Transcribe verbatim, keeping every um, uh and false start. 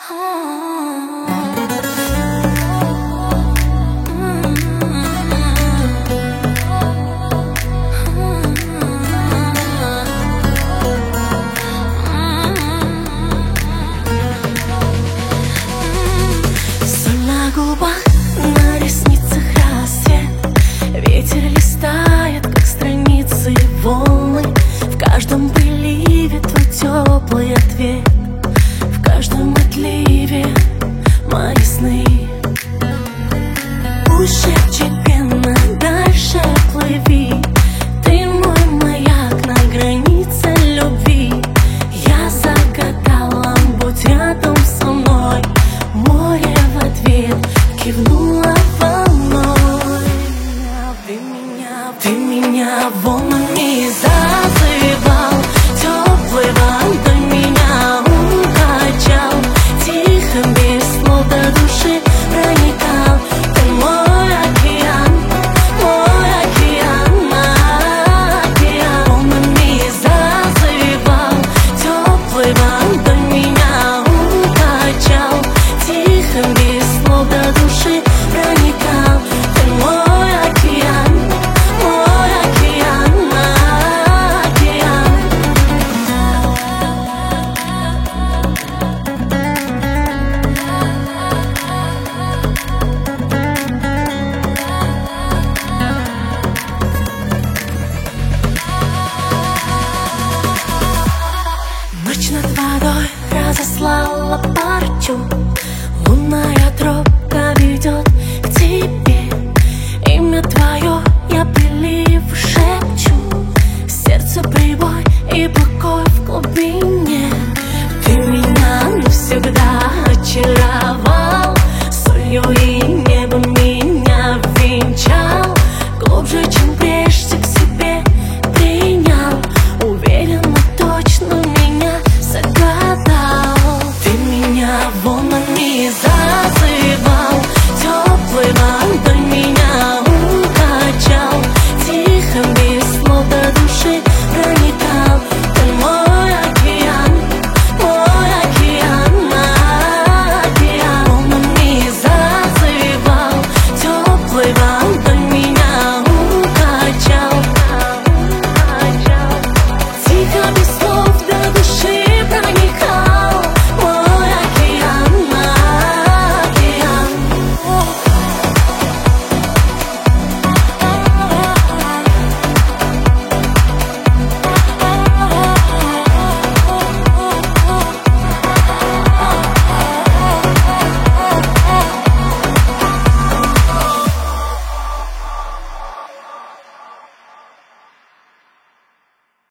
Соль на губах, на ресницах рассвет. Ветер листает, как страницы волны. В каждом приливе твой теплый ответ, в каждом отливе мои сны. Пусть шепчет пена, дальше плыви. Ты мой маяк на границе любви. Я загадала, будь рядом со мной. Море в ответ кивнуло волной. Ты меня, ты меня волнами зазывал. Теплый водой меня укачал. Тихо, без слов до души проникал. Ты мой океан, мой океан, океан. Волнами зазывал. Теплый водой меня укачал. Тихо, без слов до души проникал. Ты мой океан, мой океан, океан. Ночь над водой разослала парчу.